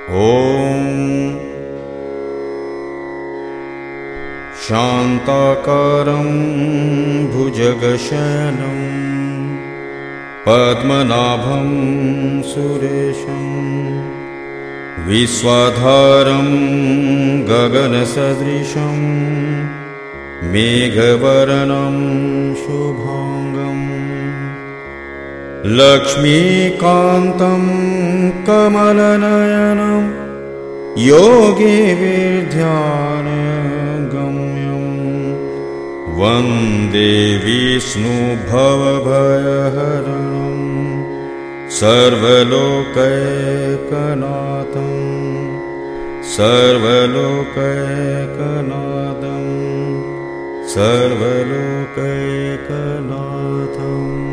ॐ शान्ताकारं भुजगशयनं पद्मनाभं सुरेशं विश्वाधारं गगनसदृशं मेघवर्णं शुभांगं लक्ष्मीकान्तं कमलनयनं योगिविध्यानगम्यं वन्दे विष्णुभवभयहरणं सर्वलोकैकनाथं सर्वलोकैकनाथं सर्वलोकैकनाथम्।